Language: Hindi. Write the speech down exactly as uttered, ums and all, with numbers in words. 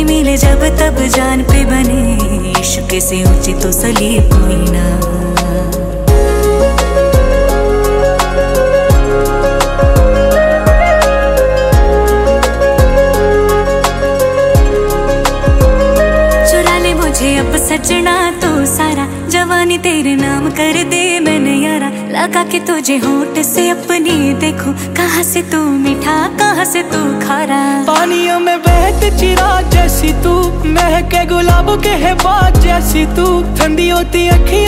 भी मिले जब तब जान पे बने, इश्क से ऊंची तो सलीब कोई ना। अब सजना तो सारा जवानी तेरे नाम कर दे मैंने यारा, लगा के तुझे होठ से अपनी देखो, कहाँ से तू मीठा कहाँ से तू खारा। पानियों में बहते चिराग जैसी तू, महके गुलाबों के है बात जैसी तू, ठंडी होती अखियां